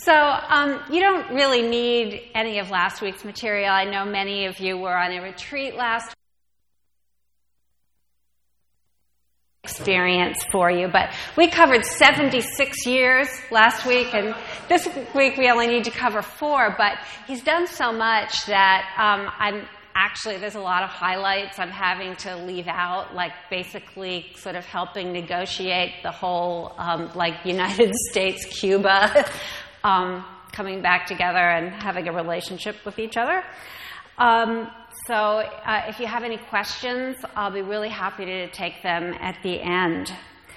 So you don't really need any of last week's material. I know many of you were on a retreat last week. Experience for you, but we covered 76 years last week, and this week we only need to cover 4, but he's done so much that there's a lot of highlights I'm having to leave out, like basically sort of helping negotiate the whole United States, Cuba coming back together and having a relationship with each other. So if you have any questions, I'll be really happy to take them at the end.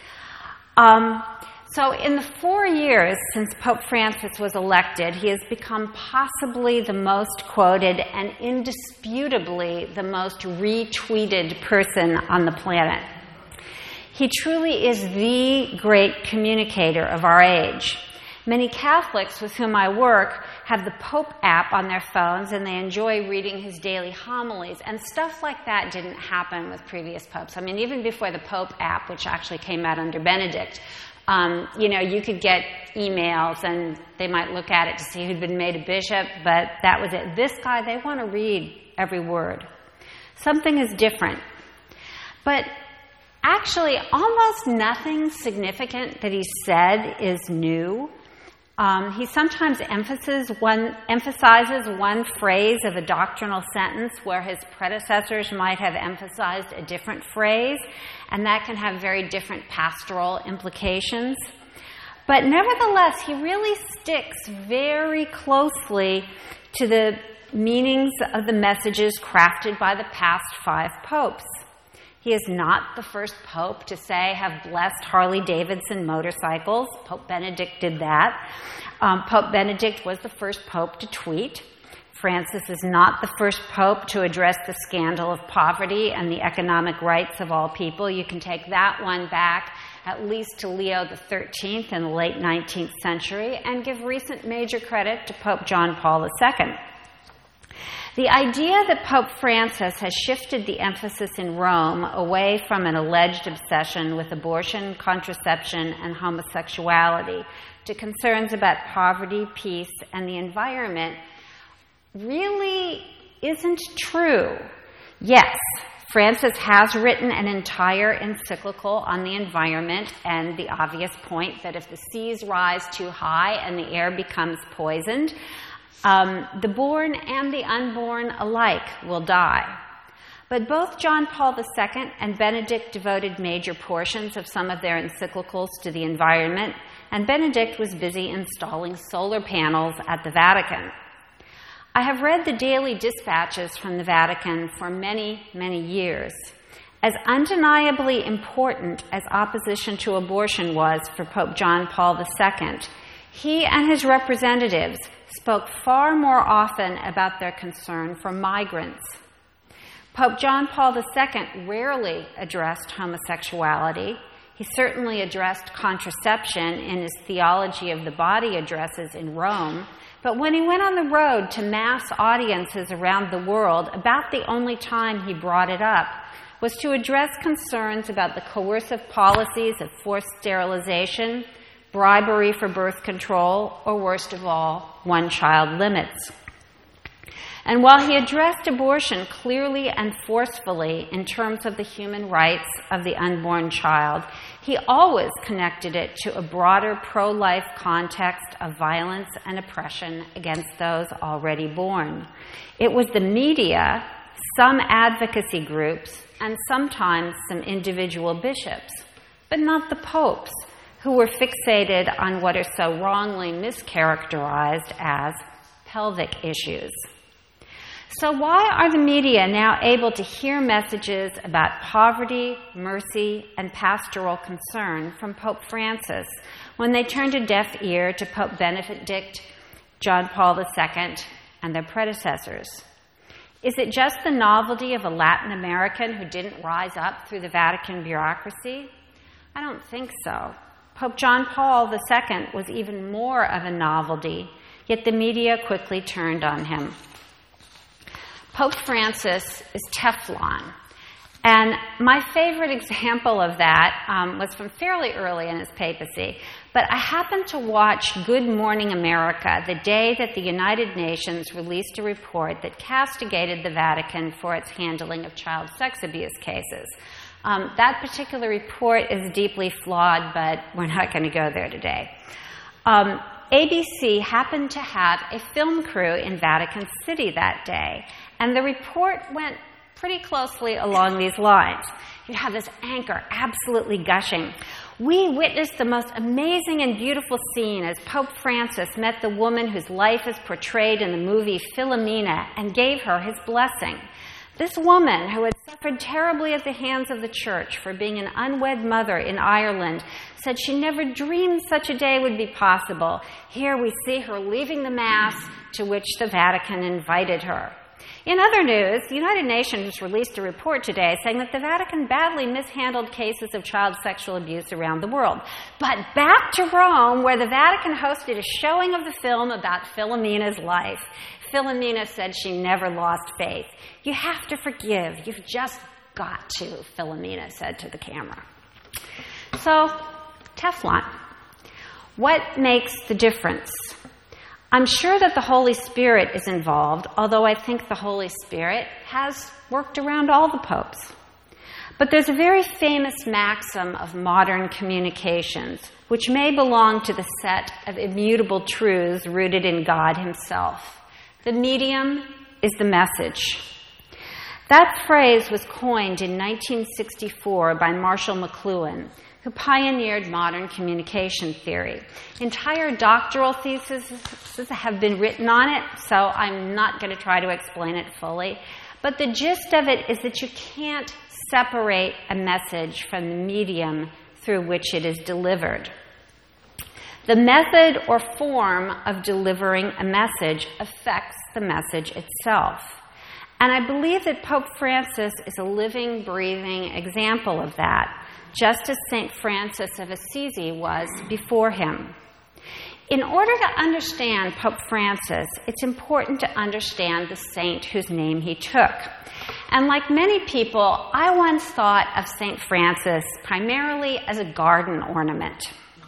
So in the 4 years since Pope Francis was elected, he has become possibly the most quoted and indisputably the most retweeted person on the planet. He truly is the great communicator of our age. Many Catholics with whom I work have the Pope app on their phones, and they enjoy reading his daily homilies. And stuff like that didn't happen with previous popes. I mean, even before the Pope app, which actually came out under Benedict, you could get emails, and they might look at it to see who'd been made a bishop, but that was it. This guy, they want to read every word. Something is different. But actually, almost nothing significant that he said is new. He sometimes emphasizes one phrase of a doctrinal sentence where his predecessors might have emphasized a different phrase, and that can have very different pastoral implications. But nevertheless, he really sticks very closely to the meanings of the messages crafted by the past 5 popes. He is not the first pope to say, have blessed Harley-Davidson motorcycles. Pope Benedict did that. Pope Benedict was the first pope to tweet. Francis is not the first pope to address the scandal of poverty and the economic rights of all people. You can take that one back at least to Leo XIII in the late 19th century and give recent major credit to Pope John Paul II. The idea that Pope Francis has shifted the emphasis in Rome away from an alleged obsession with abortion, contraception, and homosexuality to concerns about poverty, peace, and the environment really isn't true. Yes, Francis has written an entire encyclical on the environment and the obvious point that if the seas rise too high and the air becomes poisoned, the born and the unborn alike will die. But both John Paul II and Benedict devoted major portions of some of their encyclicals to the environment, and Benedict was busy installing solar panels at the Vatican. I have read the daily dispatches from the Vatican for many, many years. As undeniably important as opposition to abortion was for Pope John Paul II, he and his representatives spoke far more often about their concern for migrants. Pope John Paul II rarely addressed homosexuality. He certainly addressed contraception in his Theology of the Body addresses in Rome. But when he went on the road to mass audiences around the world, about the only time he brought it up was to address concerns about the coercive policies of forced sterilization, bribery for birth control, or worst of all, one-child limits. And while he addressed abortion clearly and forcefully in terms of the human rights of the unborn child, he always connected it to a broader pro-life context of violence and oppression against those already born. It was the media, some advocacy groups, and sometimes some individual bishops, but not the popes, who were fixated on what are so wrongly mischaracterized as pelvic issues. So why are the media now able to hear messages about poverty, mercy, and pastoral concern from Pope Francis when they turned a deaf ear to Pope Benedict, John Paul II, and their predecessors? Is it just the novelty of a Latin American who didn't rise up through the Vatican bureaucracy? I don't think so. Pope John Paul II was even more of a novelty, yet the media quickly turned on him. Pope Francis is Teflon. And my favorite example of that was from fairly early in his papacy. But I happened to watch Good Morning America the day that the United Nations released a report that castigated the Vatican for its handling of child sex abuse cases. That particular report is deeply flawed, but we're not going to go there today. ABC happened to have a film crew in Vatican City that day, and the report went pretty closely along these lines. You have this anchor absolutely gushing. We witnessed the most amazing and beautiful scene as Pope Francis met the woman whose life is portrayed in the movie Philomena and gave her his blessing. This woman, who had suffered terribly at the hands of the Church for being an unwed mother in Ireland, said she never dreamed such a day would be possible. Here we see her leaving the Mass, to which the Vatican invited her. In other news, the United Nations released a report today saying that the Vatican badly mishandled cases of child sexual abuse around the world. But back to Rome, where the Vatican hosted a showing of the film about Philomena's life. Philomena said she never lost faith. You have to forgive. You've just got to, Philomena said to the camera. So, Teflon. What makes the difference? I'm sure that the Holy Spirit is involved, although I think the Holy Spirit has worked around all the popes. But there's a very famous maxim of modern communications, which may belong to the set of immutable truths rooted in God Himself. The medium is the message. That phrase was coined in 1964 by Marshall McLuhan, who pioneered modern communication theory. Entire doctoral theses have been written on it, so I'm not going to try to explain it fully. But the gist of it is that you can't separate a message from the medium through which it is delivered. The method or form of delivering a message affects the message itself. And I believe that Pope Francis is a living, breathing example of that, just as St. Francis of Assisi was before him. In order to understand Pope Francis, it's important to understand the saint whose name he took. And like many people, I once thought of St. Francis primarily as a garden ornament.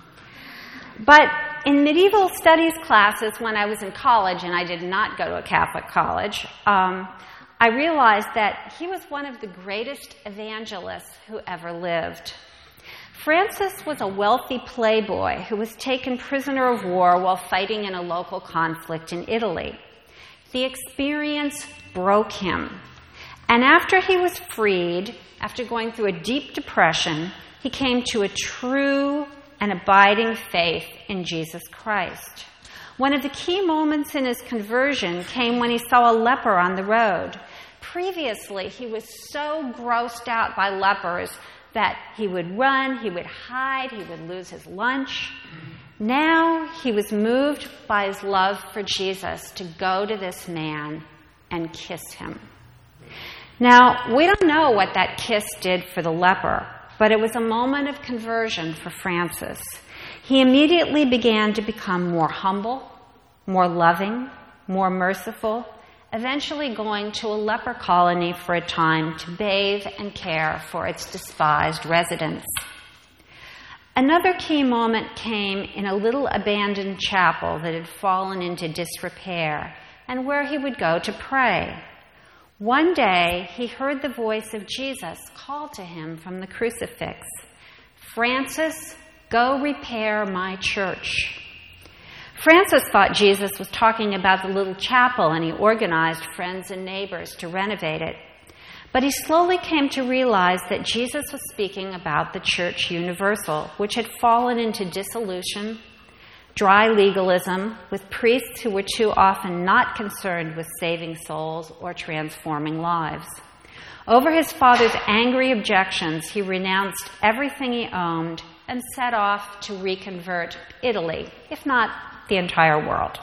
But in medieval studies classes when I was in college, and I did not go to a Catholic college, I realized that he was one of the greatest evangelists who ever lived. Francis was a wealthy playboy who was taken prisoner of war while fighting in a local conflict in Italy. The experience broke him. And after he was freed, after going through a deep depression, he came to a true and abiding faith in Jesus Christ. One of the key moments in his conversion came when he saw a leper on the road. Previously, he was so grossed out by lepers that he would run, he would hide, he would lose his lunch. Now he was moved by his love for Jesus to go to this man and kiss him. Now, we don't know what that kiss did for the leper, but it was a moment of conversion for Francis. He immediately began to become more humble, more loving, more merciful, eventually going to a leper colony for a time to bathe and care for its despised residents. Another key moment came in a little abandoned chapel that had fallen into disrepair and where he would go to pray. One day, he heard the voice of Jesus call to him from the crucifix, "Francis, go repair my church." Francis thought Jesus was talking about the little chapel, and he organized friends and neighbors to renovate it. But he slowly came to realize that Jesus was speaking about the Church Universal, which had fallen into dissolution, dry legalism, with priests who were too often not concerned with saving souls or transforming lives. Over his father's angry objections, he renounced everything he owned and set off to reconvert Italy, if not the entire world.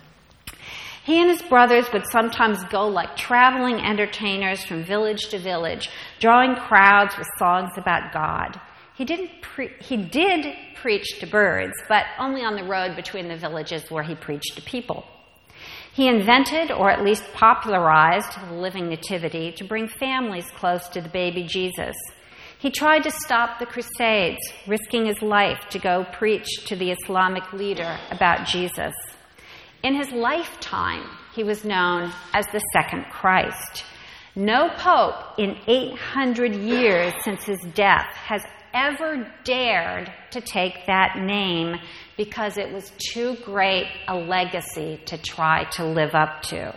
He and his brothers would sometimes go like traveling entertainers from village to village, drawing crowds with songs about God. He did preach to birds, but only on the road between the villages where he preached to people. He invented, or at least popularized, the living nativity to bring families close to the baby Jesus. He tried to stop the Crusades, risking his life to go preach to the Islamic leader about Jesus. In his lifetime, he was known as the Second Christ. No pope in 800 years since his death has ever dared to take that name because it was too great a legacy to try to live up to.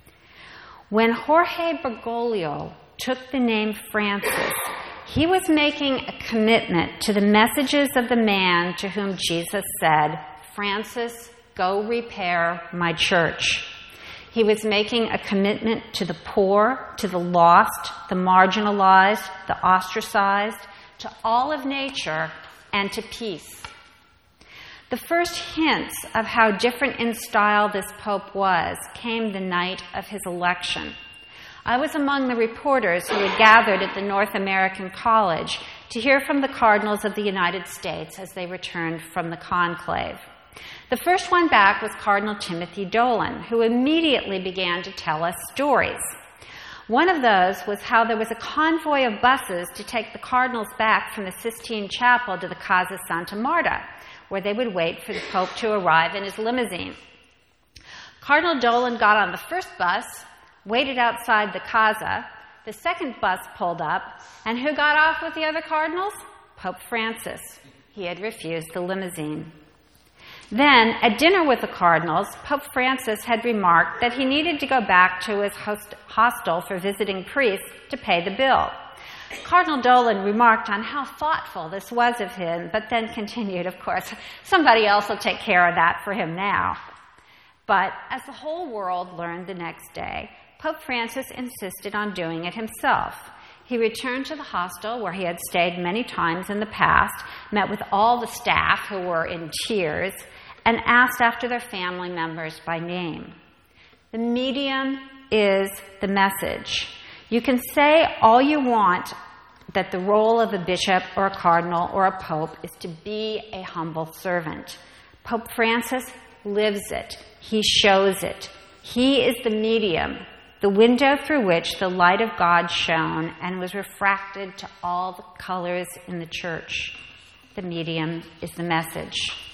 When Jorge Bergoglio took the name Francis, he was making a commitment to the messages of the man to whom Jesus said, "Francis, go repair my church." He was making a commitment to the poor, to the lost, the marginalized, the ostracized, to all of nature, and to peace. The first hints of how different in style this pope was came the night of his election. I was among the reporters who had gathered at the North American College to hear from the cardinals of the United States as they returned from the conclave. The first one back was Cardinal Timothy Dolan, who immediately began to tell us stories. One of those was how there was a convoy of buses to take the cardinals back from the Sistine Chapel to the Casa Santa Marta, where they would wait for the Pope to arrive in his limousine. Cardinal Dolan got on the first bus, waited outside the Casa. The second bus pulled up, and who got off with the other cardinals? Pope Francis. He had refused the limousine. Then, at dinner with the cardinals, Pope Francis had remarked that he needed to go back to his hostel for visiting priests to pay the bill. Cardinal Dolan remarked on how thoughtful this was of him, but then continued, of course, somebody else will take care of that for him now. But as the whole world learned the next day, Pope Francis insisted on doing it himself. He returned to the hostel where he had stayed many times in the past, met with all the staff who were in tears, and asked after their family members by name. The medium is the message. You can say all you want that the role of a bishop or a cardinal or a pope is to be a humble servant. Pope Francis lives it. He shows it. He is the medium, the window through which the light of God shone and was refracted to all the colors in the church. The medium is the message.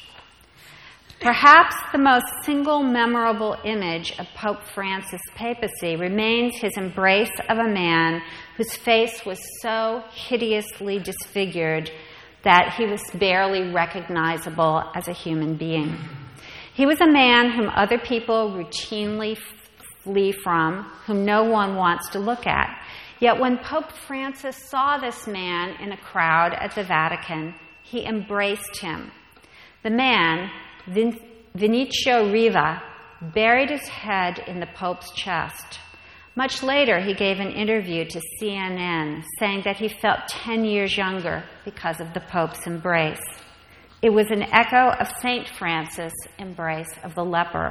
Perhaps the most single memorable image of Pope Francis' papacy remains his embrace of a man whose face was so hideously disfigured that he was barely recognizable as a human being. He was a man whom other people routinely flee from, whom no one wants to look at. Yet when Pope Francis saw this man in a crowd at the Vatican, he embraced him. The man, Vinicio Riva, buried his head in the Pope's chest. Much later, he gave an interview to CNN, saying that he felt 10 years younger because of the Pope's embrace. It was an echo of St. Francis' embrace of the leper.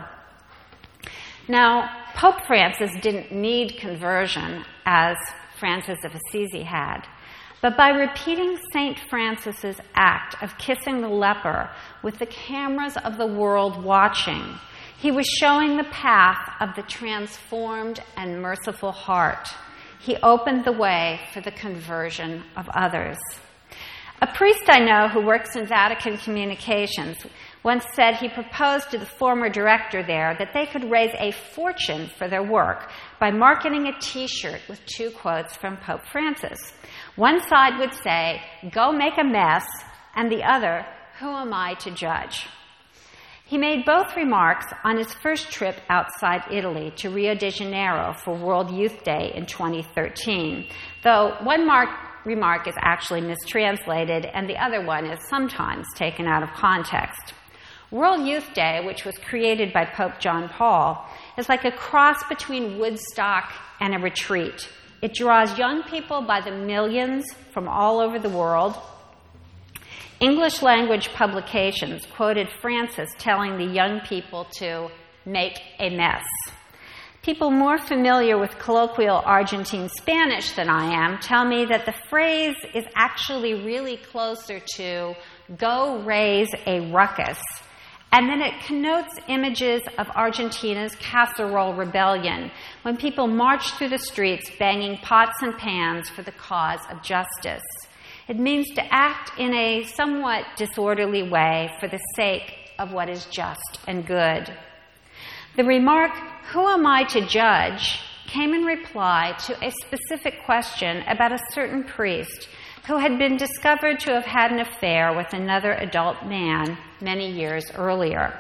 Now, Pope Francis didn't need conversion as Francis of Assisi had. But by repeating St. Francis's act of kissing the leper with the cameras of the world watching, he was showing the path of the transformed and merciful heart. He opened the way for the conversion of others. A priest I know who works in Vatican communications once said he proposed to the former director there that they could raise a fortune for their work by marketing a T-shirt with 2 quotes from Pope Francis. One side would say, "Go make a mess," and the other, "Who am I to judge?" He made both remarks on his first trip outside Italy to Rio de Janeiro for World Youth Day in 2013, though one remark is actually mistranslated and the other one is sometimes taken out of context. World Youth Day, which was created by Pope John Paul, is like a cross between Woodstock and a retreat. It draws young people by the millions from all over the world. English-language publications quoted Francis telling the young people to make a mess. People more familiar with colloquial Argentine Spanish than I am tell me that the phrase is actually really closer to "go raise a ruckus," and then it connotes images of Argentina's casserole rebellion, when people marched through the streets banging pots and pans for the cause of justice. It means to act in a somewhat disorderly way for the sake of what is just and good. The remark, "Who am I to judge?" came in reply to a specific question about a certain priest who had been discovered to have had an affair with another adult man many years earlier.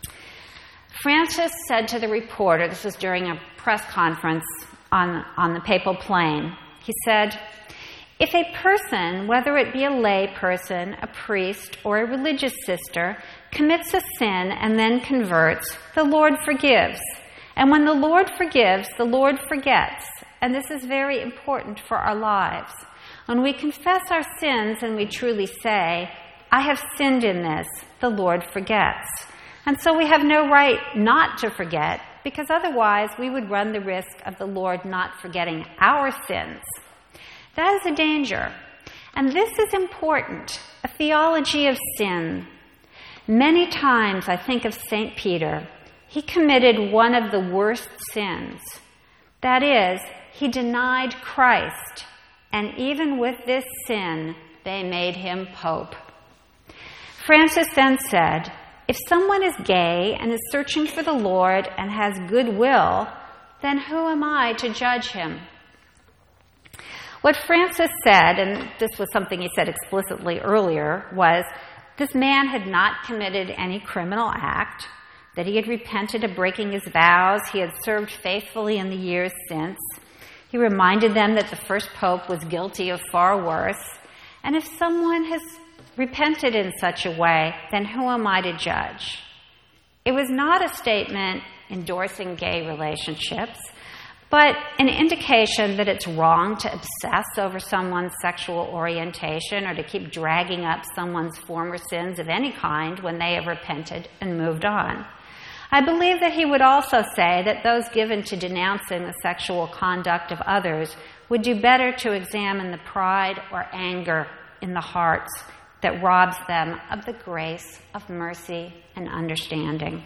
Francis said to the reporter, this was during a press conference on the Papal Plain, he said, "If a person, whether it be a lay person, a priest, or a religious sister, commits a sin and then converts, the Lord forgives. And when the Lord forgives, the Lord forgets. And this is very important for our lives. When we confess our sins and we truly say, 'I have sinned in this,' the Lord forgets. And so we have no right not to forget, because otherwise we would run the risk of the Lord not forgetting our sins. That is a danger. And this is important, a theology of sin. Many times I think of St. Peter. He committed one of the worst sins. That is, he denied Christ. And even with this sin, they made him Pope. Francis then said, "If someone is gay and is searching for the Lord and has goodwill, then who am I to judge him?" What Francis said, and this was something he said explicitly earlier, was this man had not committed any criminal act, that he had repented of breaking his vows, he had served faithfully in the years since. He reminded them that the first pope was guilty of far worse. And if someone has repented in such a way, then who am I to judge? It was not a statement endorsing gay relationships, but an indication that it's wrong to obsess over someone's sexual orientation or to keep dragging up someone's former sins of any kind when they have repented and moved on. I believe that he would also say that those given to denouncing the sexual conduct of others would do better to examine the pride or anger in the hearts that robs them of the grace of mercy and understanding.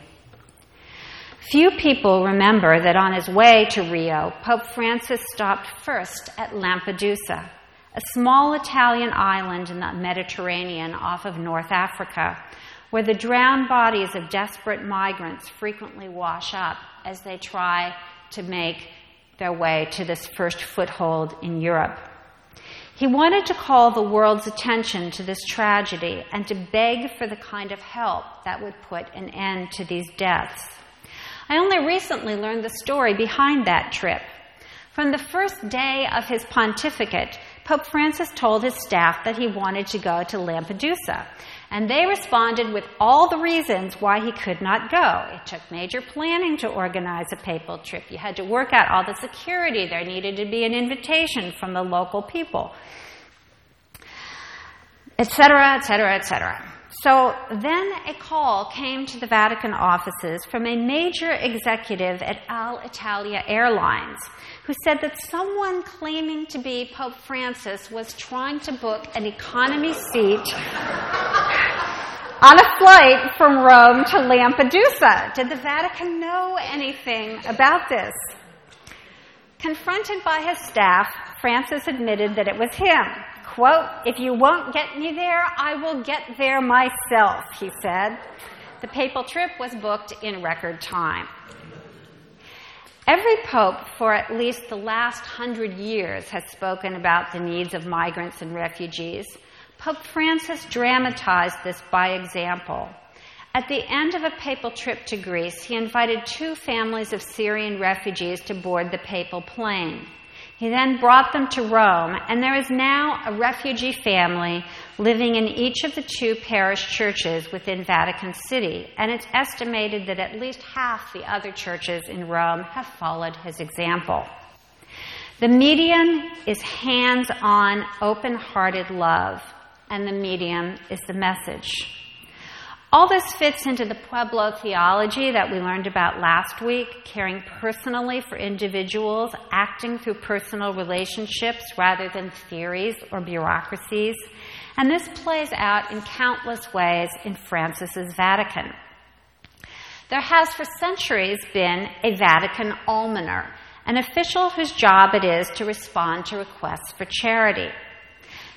Few people remember that on his way to Rio, Pope Francis stopped first at Lampedusa, a small Italian island in the Mediterranean off of North Africa, where the drowned bodies of desperate migrants frequently wash up as they try to make their way to this first foothold in Europe. He wanted to call the world's attention to this tragedy and to beg for the kind of help that would put an end to these deaths. I only recently learned the story behind that trip. From the first day of his pontificate, Pope Francis told his staff that he wanted to go to Lampedusa, and they responded with all the reasons why he could not go. It took major planning to organize a papal trip. You had to work out all the security. There needed to be an invitation from the local people, etc., etc., etc. So then a call came to the Vatican offices from a major executive at Alitalia Airlines who said that someone claiming to be Pope Francis was trying to book an economy seat on a flight from Rome to Lampedusa. Did the Vatican know anything about this? Confronted by his staff, Francis admitted that it was him. Quote, "If you won't get me there, I will get there myself," he said. The papal trip was booked in record time. Every pope for at least the last 100 years has spoken about the needs of migrants and refugees. Pope Francis dramatized this by example. At the end of a papal trip to Greece, he invited 2 families of Syrian refugees to board the papal plane. He then brought them to Rome, and there is now a refugee family living in each of the 2 parish churches within Vatican City, and it's estimated that at least half the other churches in Rome have followed his example. The medium is hands-on, open-hearted love, and the medium is the message. All this fits into the Pueblo theology that we learned about last week, caring personally for individuals, acting through personal relationships rather than theories or bureaucracies. And this plays out in countless ways in Francis's Vatican. There has for centuries been a Vatican almoner, an official whose job it is to respond to requests for charity.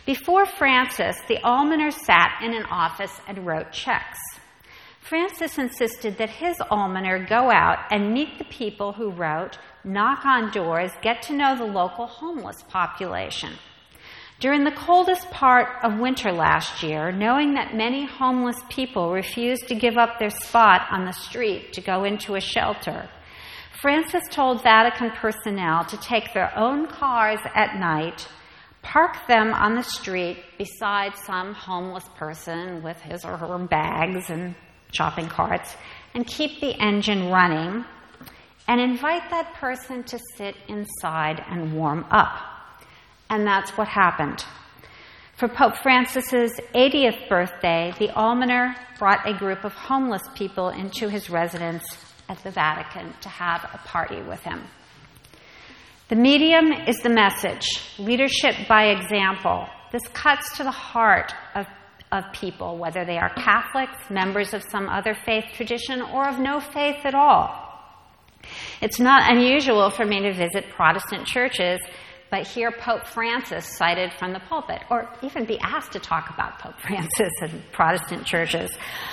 Before Francis, the almoners sat in an office and wrote checks. Francis insisted that his almoner go out and meet the people who wrote, knock on doors, get to know the local homeless population. During the coldest part of winter last year, knowing that many homeless people refused to give up their spot on the street to go into a shelter, Francis told Vatican personnel to take their own cars at night, park them on the street beside some homeless person with his or her bags and shopping carts, and keep the engine running, and invite that person to sit inside and warm up. And that's what happened. For Pope Francis's 80th birthday, the almoner brought a group of homeless people into his residence at the Vatican to have a party with him. The medium is the message, leadership by example. This cuts to the heart of people, whether they are Catholics, members of some other faith tradition, or of no faith at all. It's not unusual for me to visit Protestant churches, but hear Pope Francis cited from the pulpit, or even be asked to talk about Pope Francis in Protestant churches.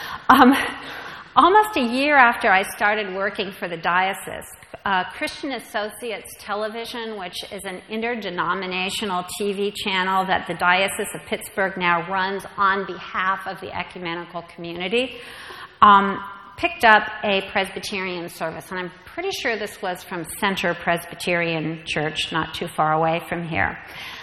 Almost a year after I started working for the diocese, Christian Associates Television, which is an interdenominational TV channel that the Diocese of Pittsburgh now runs on behalf of the ecumenical community, picked up a Presbyterian service. And I'm pretty sure this was from Center Presbyterian Church, not too far away from here.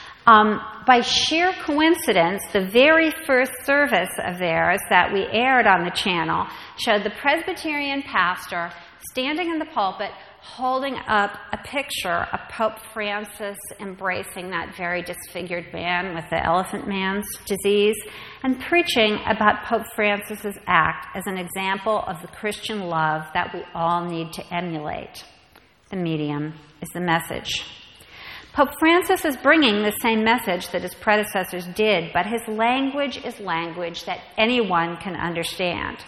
By sheer coincidence, the very first service of theirs that we aired on the channel showed the Presbyterian pastor standing in the pulpit holding up a picture of Pope Francis embracing that very disfigured man with the elephant man's disease and preaching about Pope Francis's act as an example of the Christian love that we all need to emulate. The medium is the message. Pope Francis is bringing the same message that his predecessors did, but his language is language that anyone can understand.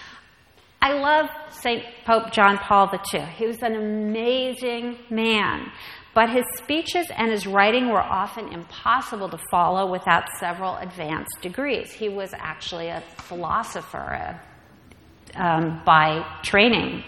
I love St. Pope John Paul II. He was an amazing man, but his speeches and his writing were often impossible to follow without several advanced degrees. He was actually a philosopher by training.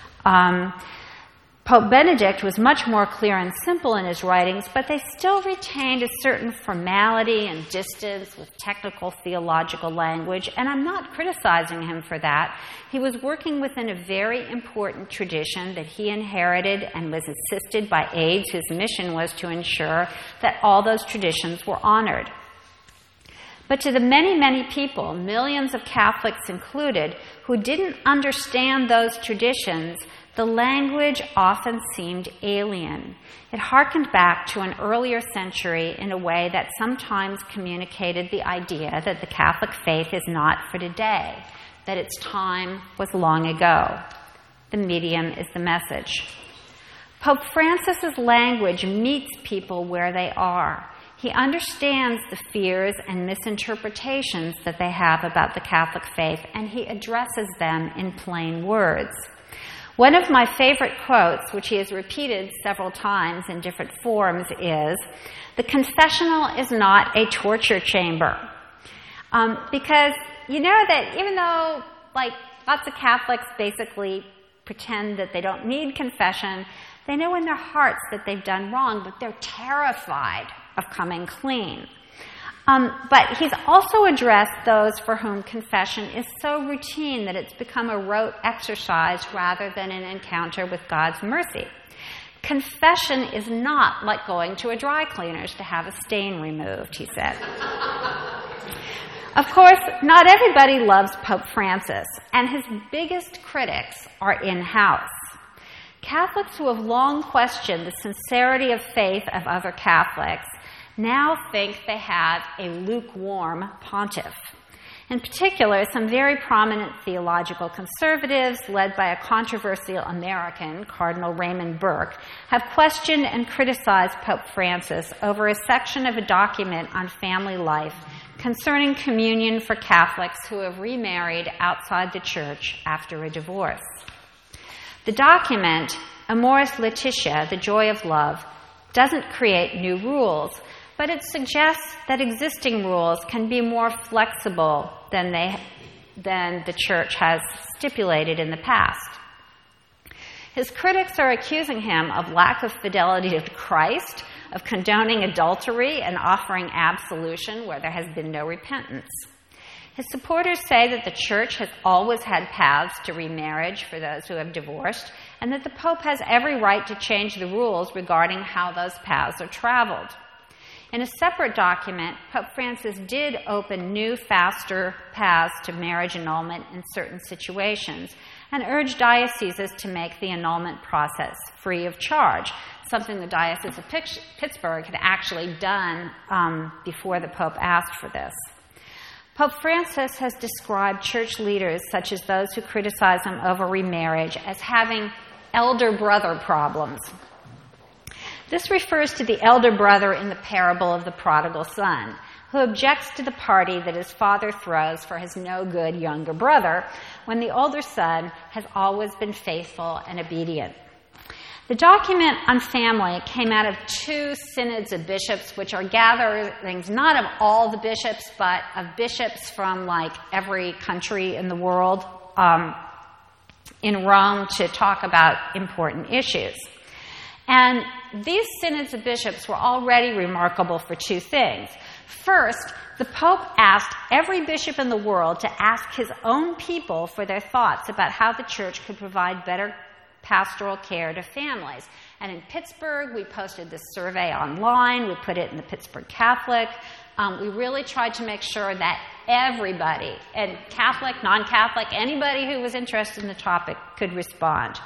Pope Benedict was much more clear and simple in his writings, but they still retained a certain formality and distance with technical theological language, and I'm not criticizing him for that. He was working within a very important tradition that he inherited and was assisted by aides whose mission was to ensure that all those traditions were honored. But to the many, many people, millions of Catholics included, who didn't understand those traditions, the language often seemed alien. It harkened back to an earlier century in a way that sometimes communicated the idea that the Catholic faith is not for today, that its time was long ago. The medium is the message. Pope Francis's language meets people where they are. He understands the fears and misinterpretations that they have about the Catholic faith, and he addresses them in plain words. One of my favorite quotes, which he has repeated several times in different forms, is, "The confessional is not a torture chamber." Because you know that even though lots of Catholics basically pretend that they don't need confession, they know in their hearts that they've done wrong, but they're terrified of coming clean. But he's also addressed those for whom confession is so routine that it's become a rote exercise rather than an encounter with God's mercy. Confession is not like going to a dry cleaner's to have a stain removed, he said. Of course, not everybody loves Pope Francis, and his biggest critics are in-house. Catholics who have long questioned the sincerity of faith of other Catholics now think they have a lukewarm pontiff. In particular, some very prominent theological conservatives, led by a controversial American, Cardinal Raymond Burke, have questioned and criticized Pope Francis over a section of a document on family life concerning communion for Catholics who have remarried outside the church after a divorce. The document, Amoris Laetitia, the Joy of Love, doesn't create new rules, but it suggests that existing rules can be more flexible than the Church has stipulated in the past. His critics are accusing him of lack of fidelity to Christ, of condoning adultery and offering absolution where there has been no repentance. His supporters say that the Church has always had paths to remarriage for those who have divorced, and that the Pope has every right to change the rules regarding how those paths are traveled. In a separate document, Pope Francis did open new, faster paths to marriage annulment in certain situations and urged dioceses to make the annulment process free of charge, something the Diocese of Pittsburgh had actually done before the Pope asked for this. Pope Francis has described church leaders, such as those who criticize him over remarriage, as having elder brother problems. This refers to the elder brother in the parable of the prodigal son, who objects to the party that his father throws for his no-good younger brother when the older son has always been faithful and obedient. The document on family came out of 2 synods of bishops, which are gatherings not of all the bishops, but of bishops from every country in the world in Rome to talk about important issues. And these synods of bishops were already remarkable for 2 things. First, the Pope asked every bishop in the world to ask his own people for their thoughts about how the Church could provide better pastoral care to families. And in Pittsburgh, we posted this survey online. We put it in the Pittsburgh Catholic. We really tried to make sure that everybody, and Catholic, non-Catholic, anybody who was interested in the topic could respond.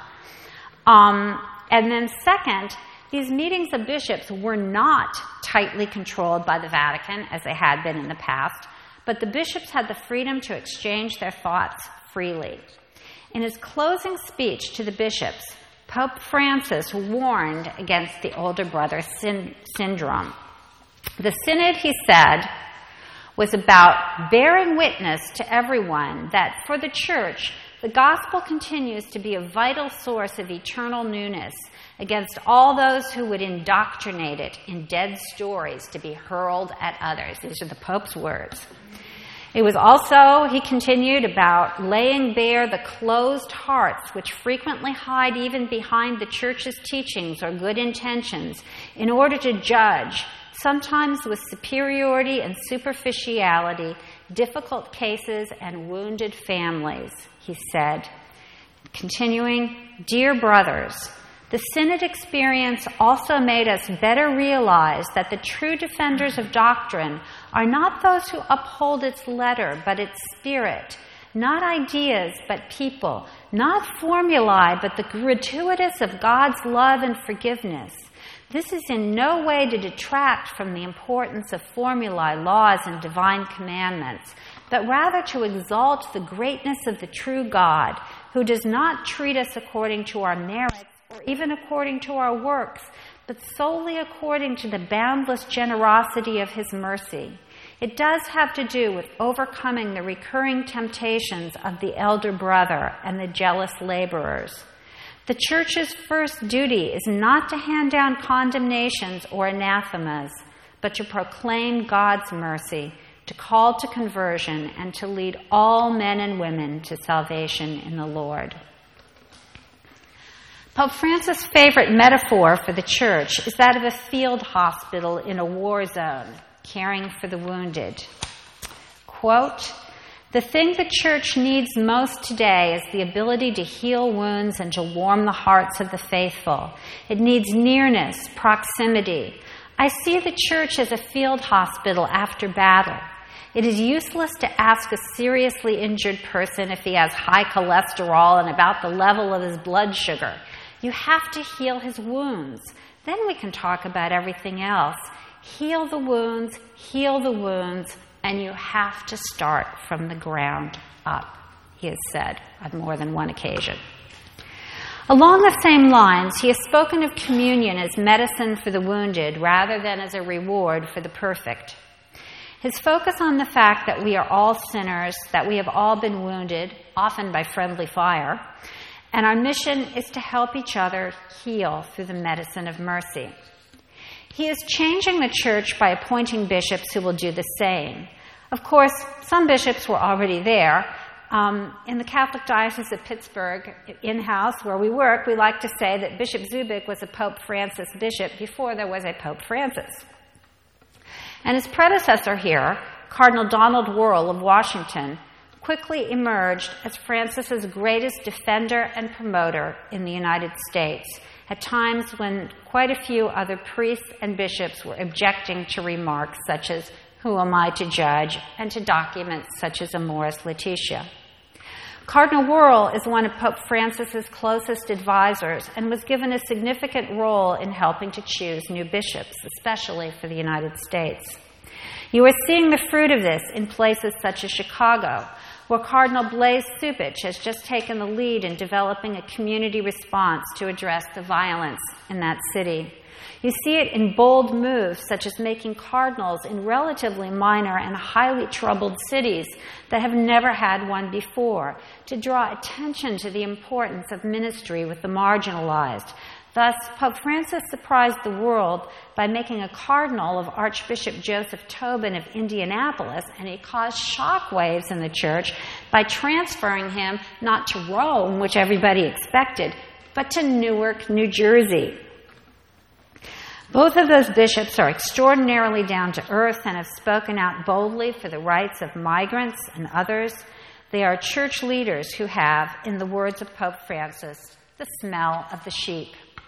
And then second, these meetings of bishops were not tightly controlled by the Vatican, as they had been in the past, but the bishops had the freedom to exchange their thoughts freely. In his closing speech to the bishops, Pope Francis warned against the older brother syndrome. The synod, he said, was about bearing witness to everyone that for the Church, the gospel continues to be a vital source of eternal newness against all those who would indoctrinate it in dead stories to be hurled at others. These are the Pope's words. It was also, he continued, about laying bare the closed hearts which frequently hide even behind the Church's teachings or good intentions in order to judge, sometimes with superiority and superficiality, difficult cases and wounded families, he said. Continuing, dear brothers, the Synod experience also made us better realize that the true defenders of doctrine are not those who uphold its letter, but its spirit, not ideas, but people, not formulae, but the gratuitous of God's love and forgiveness. This is in no way to detract from the importance of formulae, laws, and divine commandments, but rather to exalt the greatness of the true God, who does not treat us according to our merits, or even according to our works, but solely according to the boundless generosity of his mercy. It does have to do with overcoming the recurring temptations of the elder brother and the jealous laborers. The Church's first duty is not to hand down condemnations or anathemas, but to proclaim God's mercy, to call to conversion, and to lead all men and women to salvation in the Lord. Pope Francis' favorite metaphor for the Church is that of a field hospital in a war zone, caring for the wounded. Quote, the thing the Church needs most today is the ability to heal wounds and to warm the hearts of the faithful. It needs nearness, proximity. I see the Church as a field hospital after battle. It is useless to ask a seriously injured person if he has high cholesterol and about the level of his blood sugar. You have to heal his wounds. Then we can talk about everything else. Heal the wounds, and you have to start from the ground up, he has said on more than one occasion. Along the same lines, he has spoken of communion as medicine for the wounded rather than as a reward for the perfect. His focus on the fact that we are all sinners, that we have all been wounded, often by friendly fire, and our mission is to help each other heal through the medicine of mercy. He is changing the church by appointing bishops who will do the same. Of course, some bishops were already there. In the Catholic Diocese of Pittsburgh, in-house where we work, we like to say that Bishop Zubik was a Pope Francis bishop before there was a Pope Francis. And his predecessor here, Cardinal Donald Wuerl of Washington, quickly emerged as Francis's greatest defender and promoter in the United States, at times when quite a few other priests and bishops were objecting to remarks such as, "Who am I to judge?" and to documents such as Amoris Laetitia. Cardinal Wuerl is one of Pope Francis's closest advisors and was given a significant role in helping to choose new bishops, especially for the United States. You are seeing the fruit of this in places such as Chicago, where Cardinal Blaise Cupich has just taken the lead in developing a community response to address the violence in that city. You see it in bold moves, such as making cardinals in relatively minor and highly troubled cities that have never had one before, to draw attention to the importance of ministry with the marginalized. Thus, Pope Francis surprised the world by making a cardinal of Archbishop Joseph Tobin of Indianapolis, and he caused shockwaves in the church by transferring him not to Rome, which everybody expected, but to Newark, New Jersey. Both of those bishops are extraordinarily down to earth and have spoken out boldly for the rights of migrants and others. They are church leaders who have, in the words of Pope Francis, the smell of the sheep.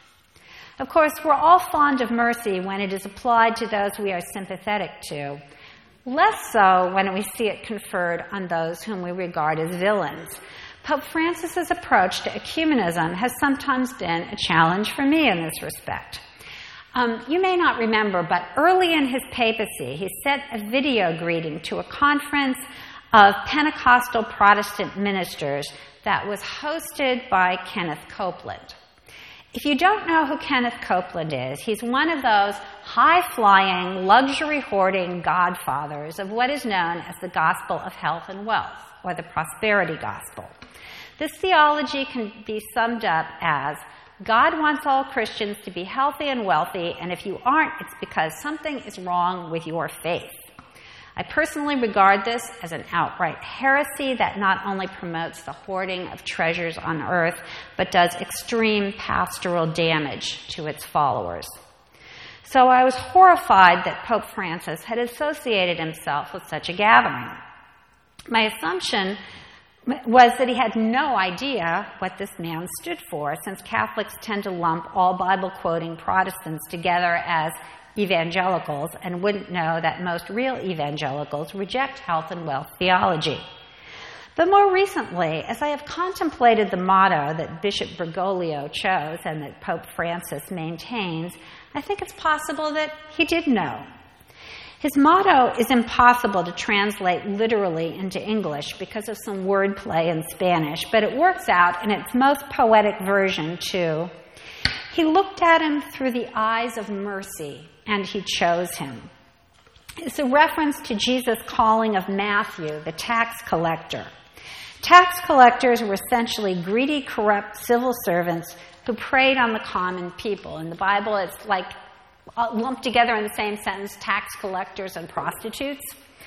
Of course, we're all fond of mercy when it is applied to those we are sympathetic to, less so when we see it conferred on those whom we regard as villains. Pope Francis's approach to ecumenism has sometimes been a challenge for me in this respect. You may not remember, but early in his papacy, he sent a video greeting to a conference of Pentecostal Protestant ministers that was hosted by Kenneth Copeland. If you don't know who Kenneth Copeland is, he's one of those high-flying, luxury-hoarding godfathers of what is known as the gospel of health and wealth, or the prosperity gospel. This theology can be summed up as, God wants all Christians to be healthy and wealthy, and if you aren't, it's because something is wrong with your faith. I personally regard this as an outright heresy that not only promotes the hoarding of treasures on earth, but does extreme pastoral damage to its followers. So I was horrified that Pope Francis had associated himself with such a gathering. My assumption was that he had no idea what this man stood for, since Catholics tend to lump all Bible-quoting Protestants together as evangelicals and wouldn't know that most real evangelicals reject health and wealth theology. But more recently, as I have contemplated the motto that Bishop Bergoglio chose and that Pope Francis maintains, I think it's possible that he did know. His motto is impossible to translate literally into English because of some wordplay in Spanish, but it works out in its most poetic version to, he looked at him through the eyes of mercy, and he chose him. It's a reference to Jesus' calling of Matthew, the tax collector. Tax collectors were essentially greedy, corrupt civil servants who preyed on the common people. In the Bible, it's like lumped together in the same sentence, tax collectors and prostitutes.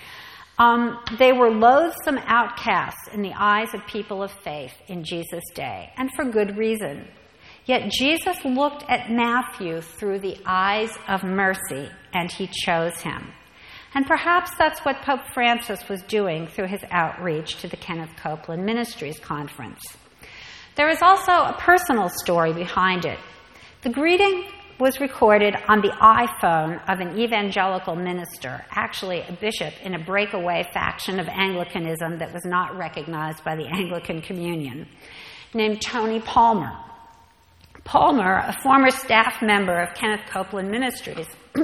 They were loathsome outcasts in the eyes of people of faith in Jesus' day, and for good reason. Yet Jesus looked at Matthew through the eyes of mercy, and he chose him. And perhaps that's what Pope Francis was doing through his outreach to the Kenneth Copeland Ministries Conference. There is also a personal story behind it. The greeting was recorded on the iPhone of an evangelical minister, actually a bishop in a breakaway faction of Anglicanism that was not recognized by the Anglican Communion, named Tony Palmer. Palmer, a former staff member of Kenneth Copeland Ministries,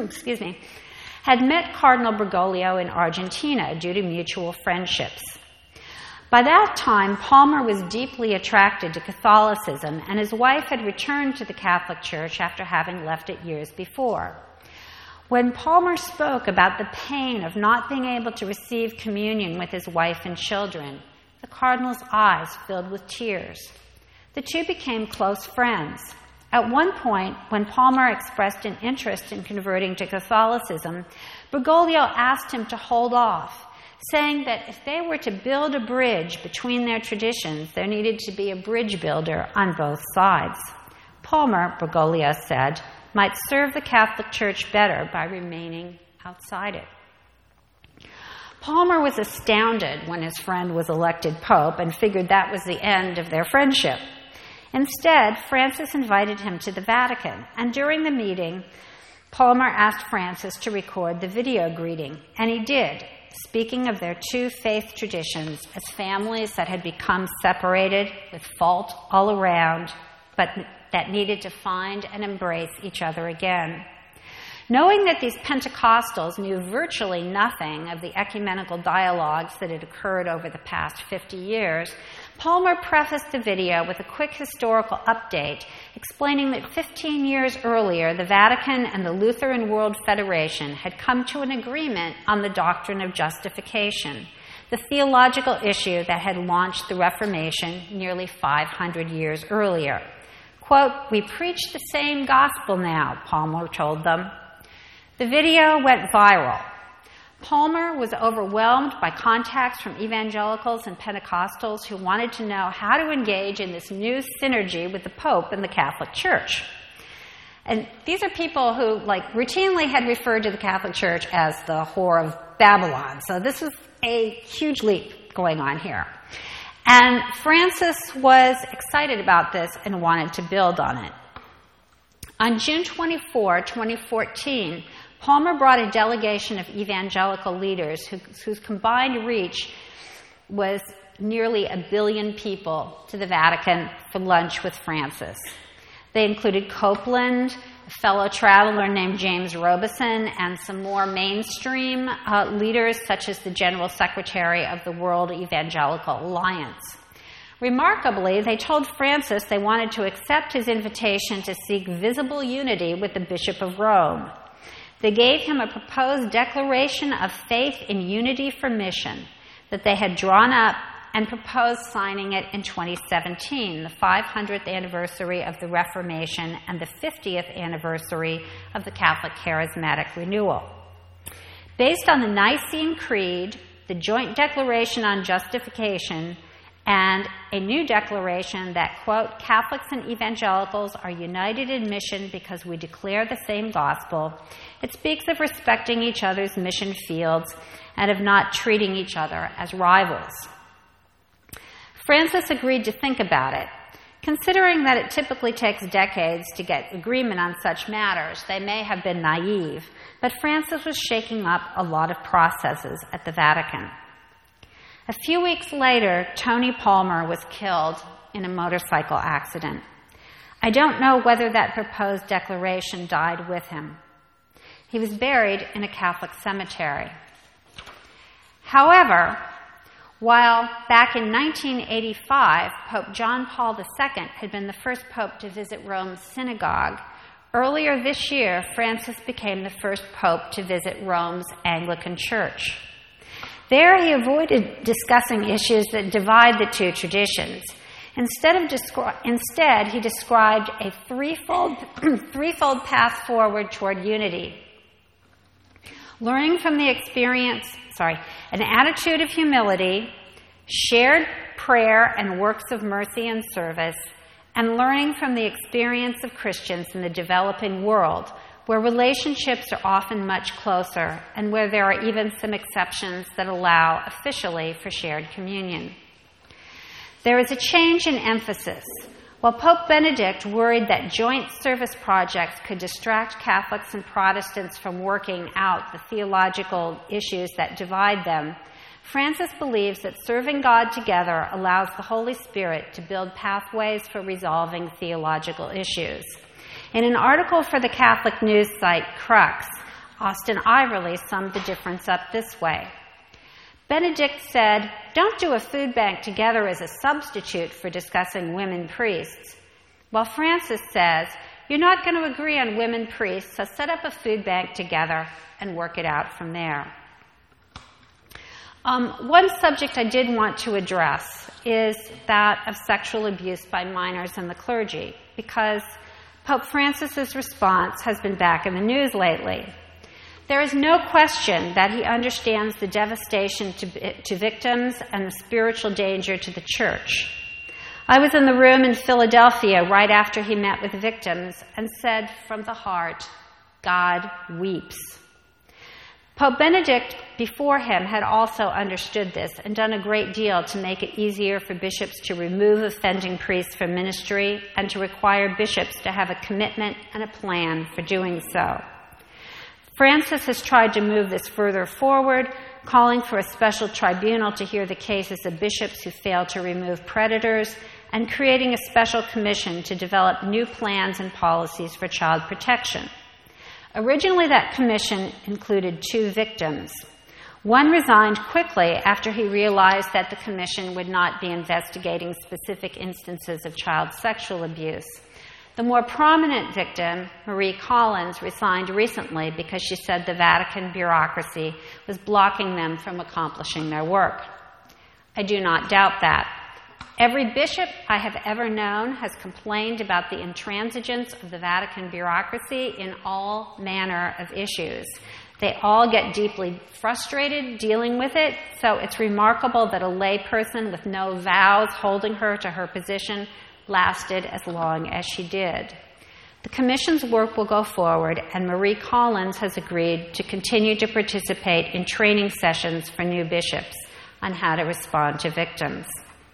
had met Cardinal Bergoglio in Argentina due to mutual friendships. By that time, Palmer was deeply attracted to Catholicism, and his wife had returned to the Catholic Church after having left it years before. When Palmer spoke about the pain of not being able to receive communion with his wife and children, the cardinal's eyes filled with tears. The two became close friends. At one point, when Palmer expressed an interest in converting to Catholicism, Bergoglio asked him to hold off, saying that if they were to build a bridge between their traditions, there needed to be a bridge builder on both sides. Palmer, Bergoglio said, might serve the Catholic Church better by remaining outside it. Palmer was astounded when his friend was elected pope and figured that was the end of their friendship. Instead, Francis invited him to the Vatican, and during the meeting, Palmer asked Francis to record the video greeting, and he did, speaking of their two faith traditions as families that had become separated with fault all around, but that needed to find and embrace each other again. Knowing that these Pentecostals knew virtually nothing of the ecumenical dialogues that had occurred over the past 50 years, Palmer prefaced the video with a quick historical update explaining that 15 years earlier, the Vatican and the Lutheran World Federation had come to an agreement on the doctrine of justification, the theological issue that had launched the Reformation nearly 500 years earlier. Quote, "We preach the same gospel now," Palmer told them. The video went viral. Palmer was overwhelmed by contacts from evangelicals and Pentecostals who wanted to know how to engage in this new synergy with the Pope and the Catholic Church. And these are people who, routinely had referred to the Catholic Church as the whore of Babylon. So this was a huge leap going on here. And Francis was excited about this and wanted to build on it. On June 24, 2014, Palmer brought a delegation of evangelical leaders whose combined reach was nearly 1 billion people to the Vatican for lunch with Francis. They included Copeland, a fellow traveler named James Robeson, and some more mainstream leaders such as the General Secretary of the World Evangelical Alliance. Remarkably, they told Francis they wanted to accept his invitation to seek visible unity with the Bishop of Rome. They gave him a proposed declaration of faith in unity for mission that they had drawn up and proposed signing it in 2017, the 500th anniversary of the Reformation and the 50th anniversary of the Catholic Charismatic Renewal. Based on the Nicene Creed, the Joint Declaration on Justification, and a new declaration that, quote, "Catholics and evangelicals are united in mission because we declare the same gospel," it speaks of respecting each other's mission fields and of not treating each other as rivals. Francis agreed to think about it. Considering that it typically takes decades to get agreement on such matters, they may have been naive, but Francis was shaking up a lot of processes at the Vatican. A few weeks later, Tony Palmer was killed in a motorcycle accident. I don't know whether that proposed declaration died with him. He was buried in a Catholic cemetery. However, while back in 1985, Pope John Paul II had been the first pope to visit Rome's synagogue, earlier this year, Francis became the first pope to visit Rome's Anglican Church. There, he avoided discussing issues that divide the two traditions. Instead, he described a threefold path forward toward unity. Learning from the an attitude of humility, shared prayer and works of mercy and service, and learning from the experience of Christians in the developing world, where relationships are often much closer and where there are even some exceptions that allow officially for shared communion. There is a change in emphasis. While Pope Benedict worried that joint service projects could distract Catholics and Protestants from working out the theological issues that divide them, Francis believes that serving God together allows the Holy Spirit to build pathways for resolving theological issues. In an article for the Catholic news site Crux, Austin Iverly summed the difference up this way. Benedict said, "Don't do a food bank together as a substitute for discussing women priests." While Francis says, "You're not going to agree on women priests, so set up a food bank together and work it out from there." One subject I did want to address is that of sexual abuse by minors in the clergy, because Pope Francis's response has been back in the news lately. There is no question that he understands the devastation to victims and the spiritual danger to the Church. I was in the room in Philadelphia right after he met with victims and said from the heart, God weeps. Pope Benedict before him had also understood this and done a great deal to make it easier for bishops to remove offending priests from ministry and to require bishops to have a commitment and a plan for doing so. Francis has tried to move this further forward, calling for a special tribunal to hear the cases of bishops who failed to remove predators and creating a special commission to develop new plans and policies for child protection. Originally, that commission included 2 victims. One resigned quickly after he realized that the commission would not be investigating specific instances of child sexual abuse. The more prominent victim, Marie Collins, resigned recently because she said the Vatican bureaucracy was blocking them from accomplishing their work. I do not doubt that. Every bishop I have ever known has complained about the intransigence of the Vatican bureaucracy in all manner of issues. They all get deeply frustrated dealing with it, so it's remarkable that a lay person with no vows holding her to her position lasted as long as she did. The Commission's work will go forward, and Marie Collins has agreed to continue to participate in training sessions for new bishops on how to respond to victims.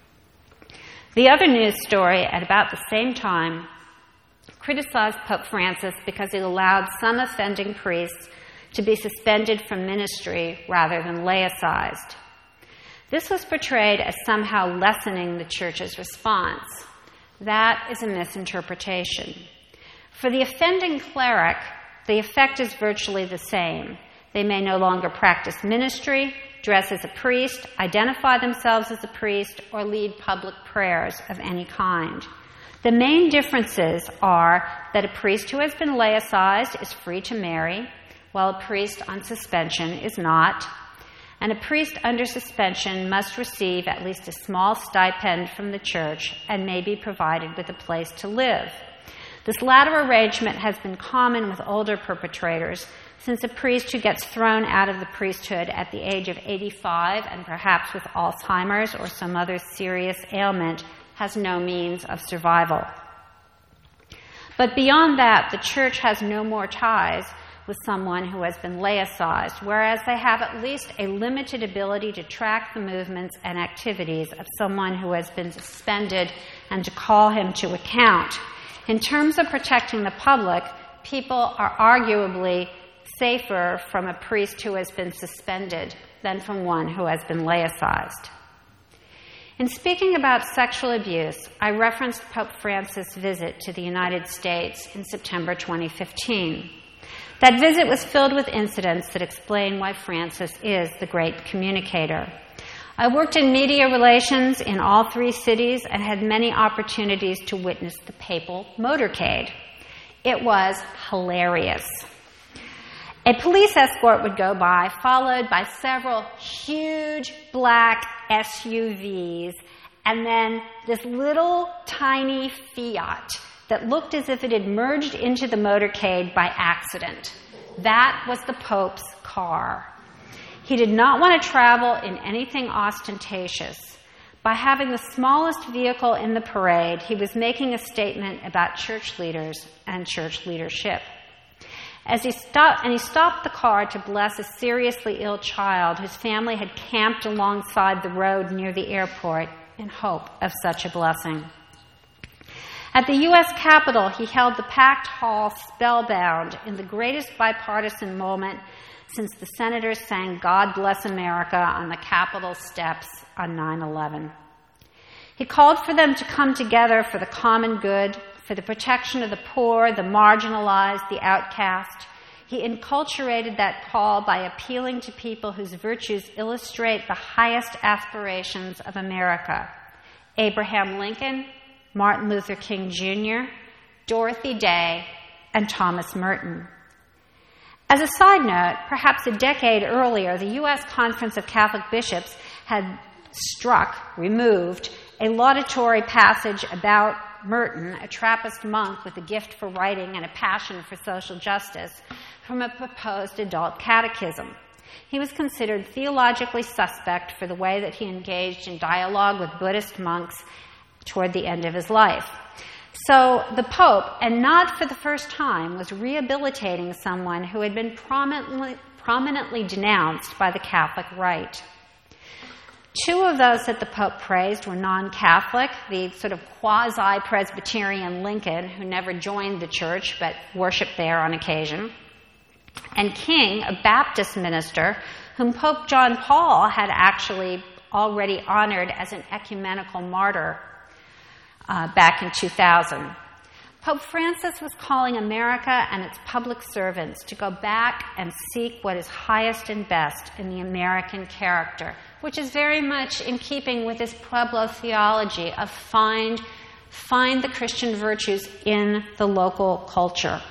The other news story at about the same time criticized Pope Francis because he allowed some offending priests to be suspended from ministry rather than laicized. This was portrayed as somehow lessening the Church's response. That is a misinterpretation. For the offending cleric, the effect is virtually the same. They may no longer practice ministry, dress as a priest, identify themselves as a priest, or lead public prayers of any kind. The main differences are that a priest who has been laicized is free to marry, while a priest on suspension is not. And a priest under suspension must receive at least a small stipend from the Church and may be provided with a place to live. This latter arrangement has been common with older perpetrators, since a priest who gets thrown out of the priesthood at the age of 85 and perhaps with Alzheimer's or some other serious ailment has no means of survival. But beyond that, the Church has no more ties with someone who has been laicized, whereas they have at least a limited ability to track the movements and activities of someone who has been suspended and to call him to account. In terms of protecting the public, people are arguably safer from a priest who has been suspended than from one who has been laicized. In speaking about sexual abuse, I referenced Pope Francis' visit to the United States in September 2015. That visit was filled with incidents that explain why Francis is the great communicator. I worked in media relations in all 3 cities and had many opportunities to witness the papal motorcade. It was hilarious. A police escort would go by, followed by several huge black SUVs, and then this little tiny Fiat that looked as if it had merged into the motorcade by accident. That was the Pope's car. He did not want to travel in anything ostentatious. By having the smallest vehicle in the parade, he was making a statement about church leaders and church leadership. He stopped the car to bless a seriously ill child whose family had camped alongside the road near the airport in hope of such a blessing. At the U.S. Capitol, he held the packed hall spellbound in the greatest bipartisan moment since the senators sang God Bless America on the Capitol steps on 9/11. He called for them to come together for the common good, for the protection of the poor, the marginalized, the outcast. He enculturated that call by appealing to people whose virtues illustrate the highest aspirations of America: Abraham Lincoln, Martin Luther King Jr., Dorothy Day, and Thomas Merton. As a side note, perhaps a decade earlier, the U.S. Conference of Catholic Bishops had removed a laudatory passage about Merton, a Trappist monk with a gift for writing and a passion for social justice, from a proposed adult catechism. He was considered theologically suspect for the way that he engaged in dialogue with Buddhist monks toward the end of his life. So the Pope, and not for the first time, was rehabilitating someone who had been prominently denounced by the Catholic right. Two of those that the Pope praised were non-Catholic, the sort of quasi-Presbyterian Lincoln, who never joined the church but worshipped there on occasion, and King, a Baptist minister, whom Pope John Paul had actually already honored as an ecumenical martyr back in 2000. Pope Francis was calling America and its public servants to go back and seek what is highest and best in the American character, which is very much in keeping with his Pueblo theology of find the Christian virtues in the local culture.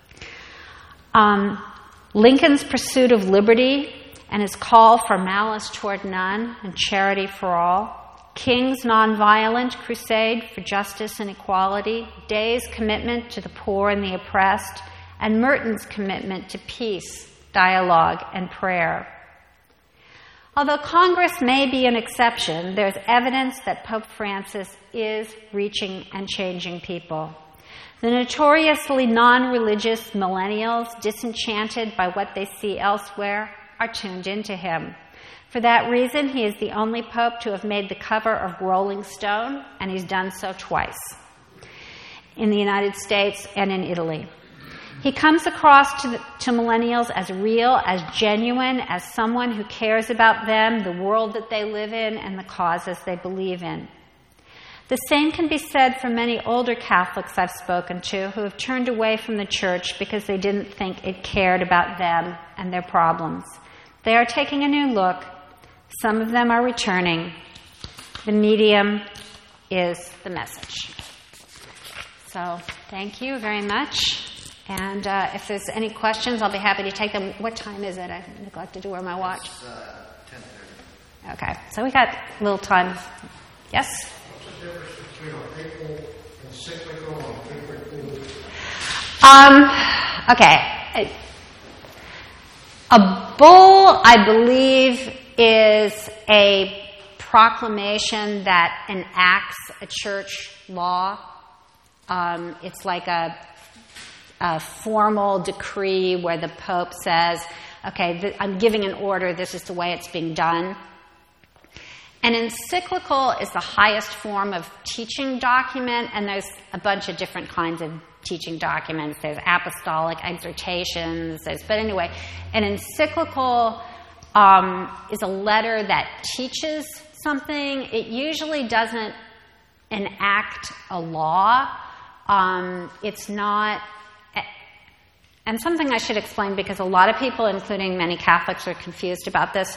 Lincoln's pursuit of liberty and his call for malice toward none and charity for all, King's nonviolent crusade for justice and equality, Day's commitment to the poor and the oppressed, and Merton's commitment to peace, dialogue, and prayer. Although Congress may be an exception, there's evidence that Pope Francis is reaching and changing people. The notoriously non-religious millennials, disenchanted by what they see elsewhere, are tuned into him. For that reason, he is the only pope to have made the cover of Rolling Stone, and he's done so twice, in the United States and in Italy. He comes across to millennials as real, as genuine, as someone who cares about them, the world that they live in, and the causes they believe in. The same can be said for many older Catholics I've spoken to who have turned away from the church because they didn't think it cared about them and their problems. They are taking a new look. Some of them are returning. The medium is the message. So thank you very much. And if there's any questions, I'll be happy to take them. What time is it? I neglected to wear my watch. It's 10:30. Okay, so we got a little time. Yes? What's the difference between a papal encyclical and a papal? Okay. A bull, I believe, is a proclamation that enacts a church law. It's like a formal decree where the Pope says, okay, I'm giving an order, this is the way it's being done. An encyclical is the highest form of teaching document, and there's a bunch of different kinds of teaching documents. There's apostolic exhortations. But anyway, an encyclical is a letter that teaches something. It usually doesn't enact a law. It's not... And something I should explain, because a lot of people, including many Catholics, are confused about this.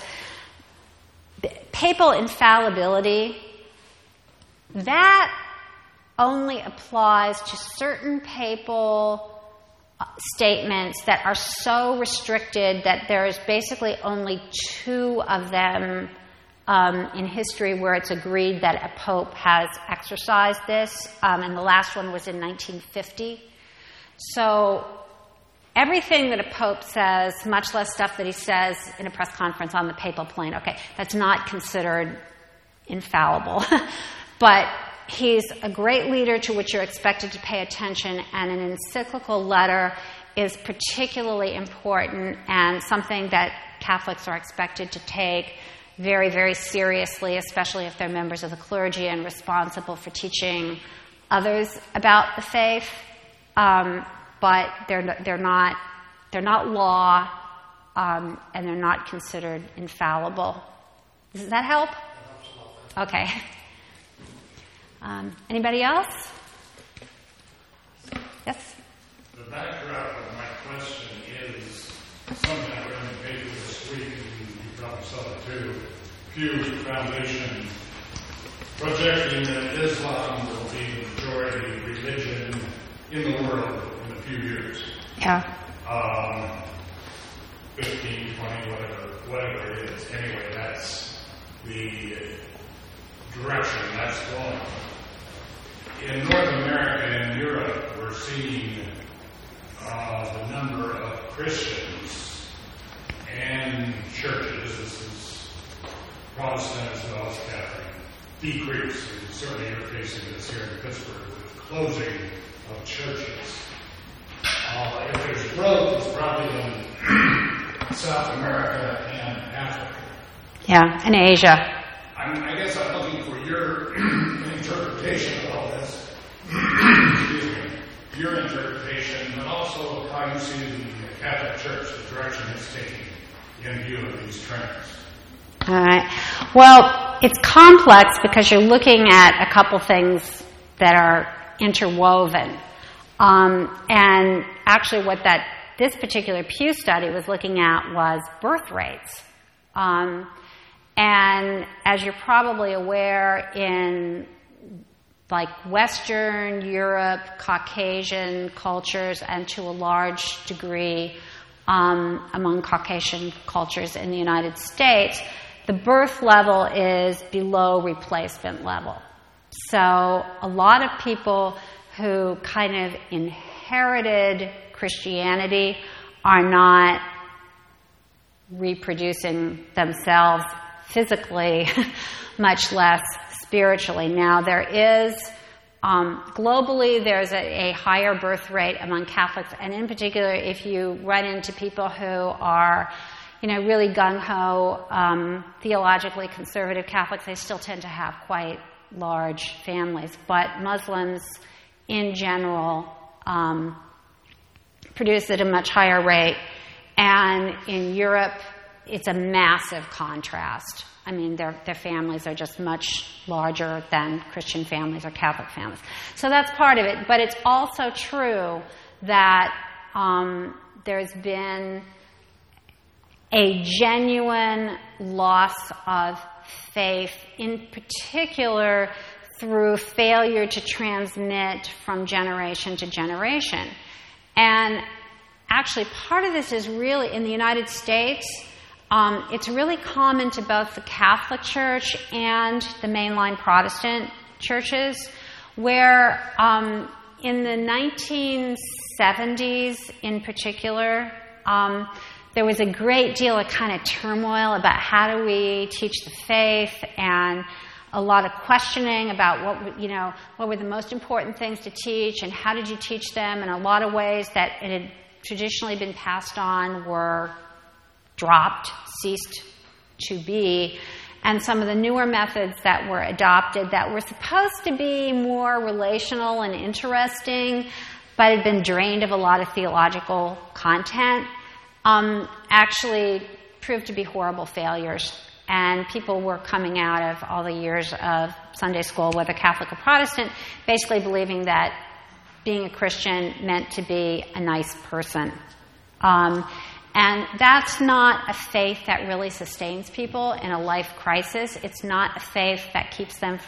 Papal infallibility, that only applies to certain papal statements that are so restricted that there's basically only two of them in history where it's agreed that a pope has exercised this, and the last one was in 1950. So everything that a pope says, much less stuff that he says in a press conference on the papal plane, okay, that's not considered infallible. But he's a great leader to which you're expected to pay attention, and an encyclical letter is particularly important and something that Catholics are expected to take very, very seriously, especially if they're members of the clergy and responsible for teaching others about the faith. But they're not law, and they're not considered infallible. Does that help? Okay. Anybody else? Yes? The backdrop of my question is something I read in the paper this week, and you probably saw it too. Pew Foundation projecting that Islam will be the majority religion in the world in a few years. Yeah. 15, 20, whatever it is. Anyway, that's the direction that's going. in North America and Europe, we're seeing the number of Christians and churches, this is Protestant as well as Catholic, decrease. And certainly you're facing this here in Pittsburgh with closing of churches. If there's growth, it's probably in South America and Africa. Yeah, and Asia. I guess I'm looking for your interpretation of all this. Excuse me. Your interpretation, but also how you see the Catholic Church, the direction it's taking in view of these trends. All right. Well, it's complex because you're looking at a couple things that are interwoven. And actually what this particular Pew study was looking at was birth rates. And as you're probably aware, in like Western Europe, Caucasian cultures, and to a large degree among Caucasian cultures in the United States, the birth level is below replacement level. So a lot of people who kind of inherited Christianity are not reproducing themselves physically, much less spiritually. Now, there is, globally, there's a higher birth rate among Catholics, and in particular, if you run into people who are, really gung-ho, theologically conservative Catholics, they still tend to have quite large families. But Muslims, in general, produce at a much higher rate, and in Europe, it's a massive contrast. I mean, their families are just much larger than Christian families or Catholic families. So that's part of it. But it's also true that there's been a genuine loss of faith, in particular through failure to transmit from generation to generation. And actually, part of this is really, in the United States, it's really common to both the Catholic Church and the mainline Protestant churches, where in the 1970s in particular, there was a great deal of kind of turmoil about how do we teach the faith, and a lot of questioning about what were the most important things to teach and how did you teach them, and a lot of ways that it had traditionally been passed on were dropped, ceased to be, and some of the newer methods that were adopted that were supposed to be more relational and interesting, but had been drained of a lot of theological content, actually proved to be horrible failures. And people were coming out of all the years of Sunday school, whether Catholic or Protestant, basically believing that being a Christian meant to be a nice person. And that's not a faith that really sustains people in a life crisis. It's not a faith that keeps them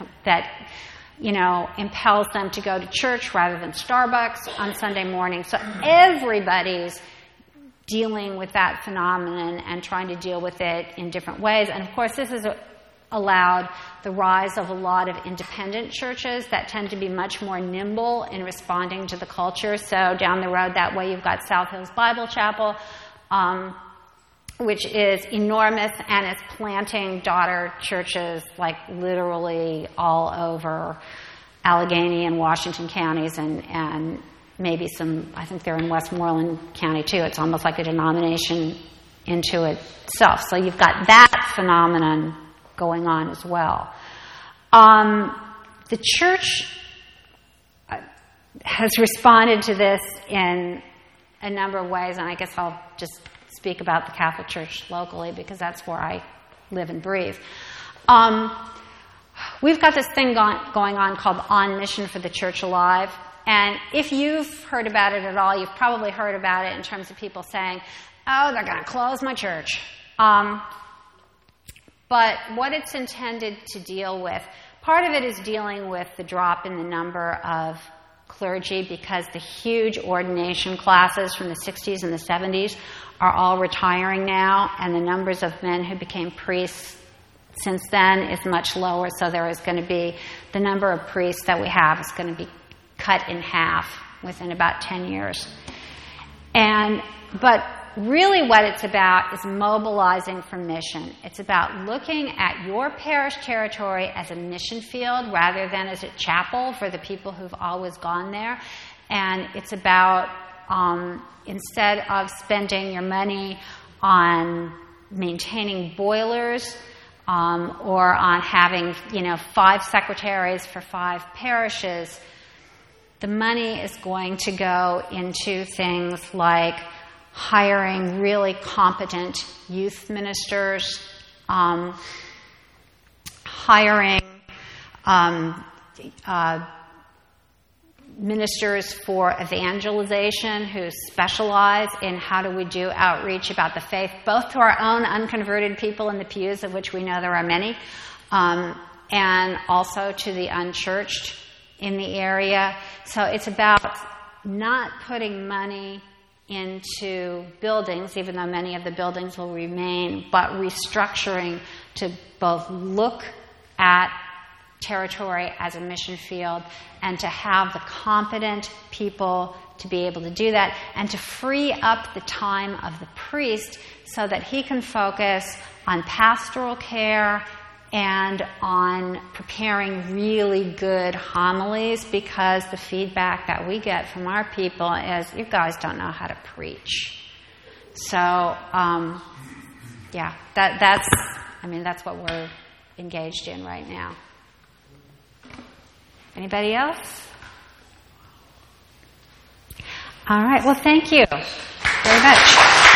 impels them to go to church rather than Starbucks on Sunday morning. So everybody's dealing with that phenomenon and trying to deal with it in different ways. And of course, this has allowed the rise of a lot of independent churches that tend to be much more nimble in responding to the culture. So down the road that way, you've got South Hills Bible Chapel, which is enormous and is planting daughter churches like literally all over Allegheny and Washington counties, and maybe some, I think they're in Westmoreland County too. It's almost like a denomination into itself. So you've got that phenomenon going on as well. The church has responded to this in a number of ways, and I guess I'll just speak about the Catholic Church locally because that's where I live and breathe. We've got this thing going on called On Mission for the Church Alive. And if you've heard about it at all, you've probably heard about it in terms of people saying, oh, they're going to close my church. But what it's intended to deal with, part of it is dealing with the drop in the number of clergy because the huge ordination classes from the 60s and the 70s are all retiring now, and the numbers of men who became priests since then is much lower, so there is going to be the number of priests that we have is going to be cut in half within about 10 years. But really what it's about is mobilizing for mission. It's about looking at your parish territory as a mission field rather than as a chapel for the people who've always gone there. And it's about, instead of spending your money on maintaining boilers or on having, 5 secretaries for 5 parishes, the money is going to go into things like hiring really competent youth ministers, hiring ministers for evangelization who specialize in how do we do outreach about the faith, both to our own unconverted people in the pews, of which we know there are many, and also to the unchurched in the area. So it's about not putting money into buildings, even though many of the buildings will remain, but restructuring to both look at territory as a mission field and to have the competent people to be able to do that and to free up the time of the priest so that he can focus on pastoral care and on preparing really good homilies, because the feedback that we get from our people is, you guys don't know how to preach. So, that's what we're engaged in right now. Anybody else? All right, well, thank you very much.